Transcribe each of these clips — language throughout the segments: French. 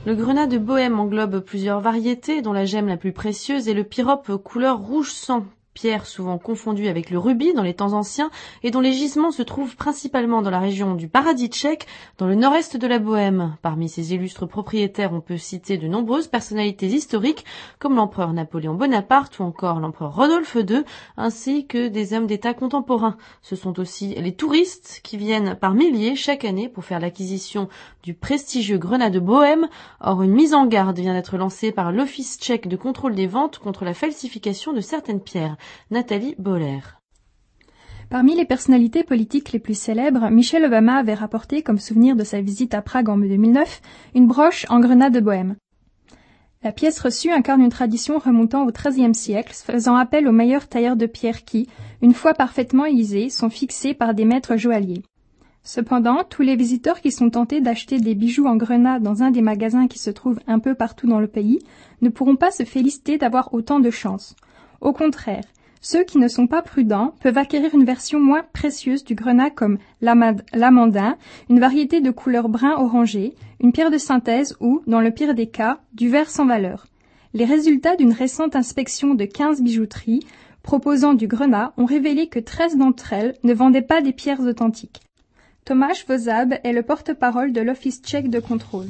Le grenat de Bohême englobe plusieurs variétés, dont la gemme la plus précieuse est le pyrope couleur rouge sang, pierre souvent confondue avec le rubis dans les temps anciens et dont les gisements se trouvent principalement dans la région du Paradis tchèque, dans le nord-est de la Bohême. Parmi ces illustres propriétaires, on peut citer de nombreuses personnalités historiques, comme l'empereur Napoléon Bonaparte ou encore l'empereur Rodolphe II, ainsi que des hommes d'État contemporains. Ce sont aussi les touristes qui viennent par milliers chaque année pour faire l'acquisition du prestigieux grenat de Bohême. Or, une mise en garde vient d'être lancée par l'Office tchèque de contrôle des ventes contre la falsification de certaines pierres. Nathalie Boller. Parmi les personnalités politiques les plus célèbres, Michelle Obama avait rapporté comme souvenir de sa visite à Prague en 2009 une broche en grenat de Bohême. La pièce reçue incarne une tradition remontant au XIIIe siècle, faisant appel aux meilleurs tailleurs de pierre qui, une fois parfaitement aiguisés, sont fixés par des maîtres joailliers. Cependant, tous les visiteurs qui sont tentés d'acheter des bijoux en grenat dans un des magasins qui se trouvent un peu partout dans le pays ne pourront pas se féliciter d'avoir autant de chance. Au contraire, ceux qui ne sont pas prudents peuvent acquérir une version moins précieuse du grenat comme l'amandin, une variété de couleur brun orangé, une pierre de synthèse ou, dans le pire des cas, du verre sans valeur. Les résultats d'une récente inspection de 15 bijouteries proposant du grenat ont révélé que 13 d'entre elles ne vendaient pas des pierres authentiques. Tomáš Vozab est le porte-parole de l'Office tchèque de contrôle.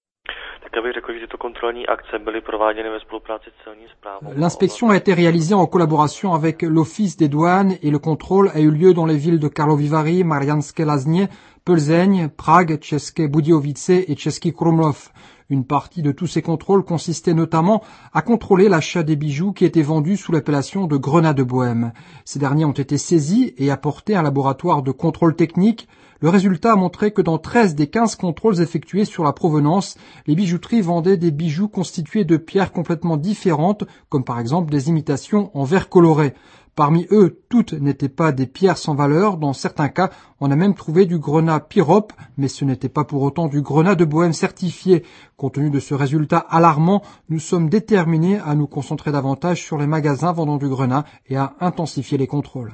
L'inspection a été réalisée en collaboration avec l'Office des douanes et le contrôle a eu lieu dans les villes de Karlovy Vary, Mariánské Lázně, Plzeň, Prague, České Budějovice et Český Krumlov. Une partie de tous ces contrôles consistait notamment à contrôler l'achat des bijoux qui étaient vendus sous l'appellation de grenat de Bohême. Ces derniers ont été saisis et apportés à un laboratoire de contrôle technique. Le résultat a montré que dans 13 des 15 contrôles effectués sur la provenance, les bijouteries vendaient des bijoux constitués de pierres complètement différentes, comme par exemple des imitations en verre coloré. Parmi eux, toutes n'étaient pas des pierres sans valeur. Dans certains cas, on a même trouvé du grenat pyrope, mais ce n'était pas pour autant du grenat de Bohême certifié. Compte tenu de ce résultat alarmant, nous sommes déterminés à nous concentrer davantage sur les magasins vendant du grenat et à intensifier les contrôles.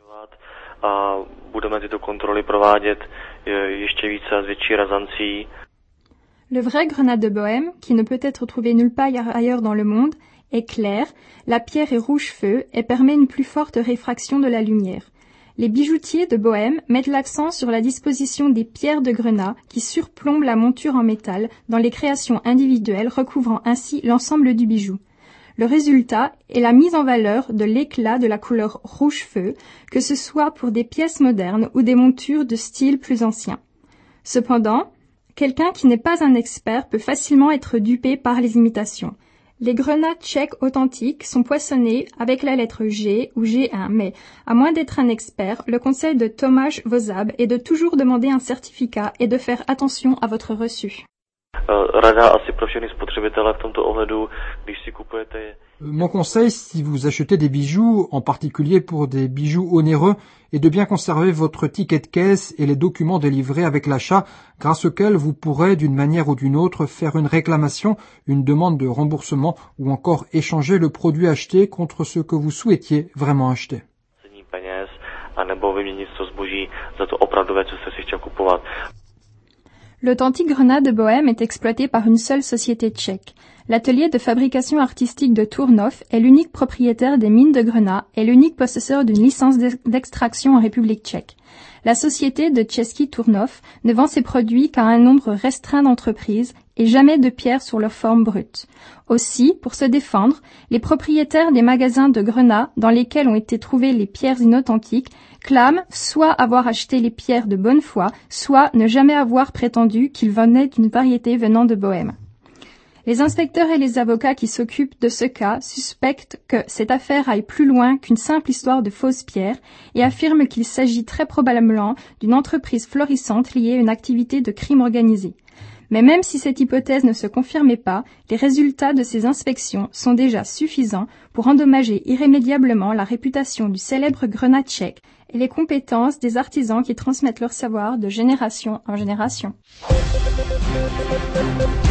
Le vrai grenat de Bohême, qui ne peut être trouvé nulle part ailleurs dans le monde, est clair, la pierre est rouge feu et permet une plus forte réfraction de la lumière. Les bijoutiers de Bohême mettent l'accent sur la disposition des pierres de grenat qui surplombent la monture en métal dans les créations individuelles recouvrant ainsi l'ensemble du bijou. Le résultat est la mise en valeur de l'éclat de la couleur rouge feu, que ce soit pour des pièces modernes ou des montures de style plus ancien. Cependant, quelqu'un qui n'est pas un expert peut facilement être dupé par les imitations. Les grenats tchèques authentiques sont poinçonnés avec la lettre G ou G1, mais, à moins d'être un expert, le conseil de Tomáš Vozab est de toujours demander un certificat et de faire attention à votre reçu. Mon conseil, si vous achetez des bijoux, en particulier pour des bijoux onéreux, est de bien conserver votre ticket de caisse et les documents délivrés avec l'achat, grâce auxquels vous pourrez, d'une manière ou d'une autre, faire une réclamation, une demande de remboursement ou encore échanger le produit acheté contre ce que vous souhaitiez vraiment acheter. L'authentique grenat de Bohême est exploité par une seule société tchèque. L'atelier de fabrication artistique de Tournov est l'unique propriétaire des mines de grenat et l'unique possesseur d'une licence d'extraction en République tchèque. La société de Český Turnov ne vend ses produits qu'à un nombre restreint d'entreprises et jamais de pierres sur leur forme brute. Aussi, pour se défendre, les propriétaires des magasins de grenat dans lesquels ont été trouvées les pierres inauthentiques clament soit avoir acheté les pierres de bonne foi, soit ne jamais avoir prétendu qu'ils venaient d'une variété venant de Bohême. Les inspecteurs et les avocats qui s'occupent de ce cas suspectent que cette affaire aille plus loin qu'une simple histoire de fausses pierres et affirment qu'il s'agit très probablement d'une entreprise florissante liée à une activité de crime organisé. Mais même si cette hypothèse ne se confirmait pas, les résultats de ces inspections sont déjà suffisants pour endommager irrémédiablement la réputation du célèbre grenat tchèque et les compétences des artisans qui transmettent leur savoir de génération en génération.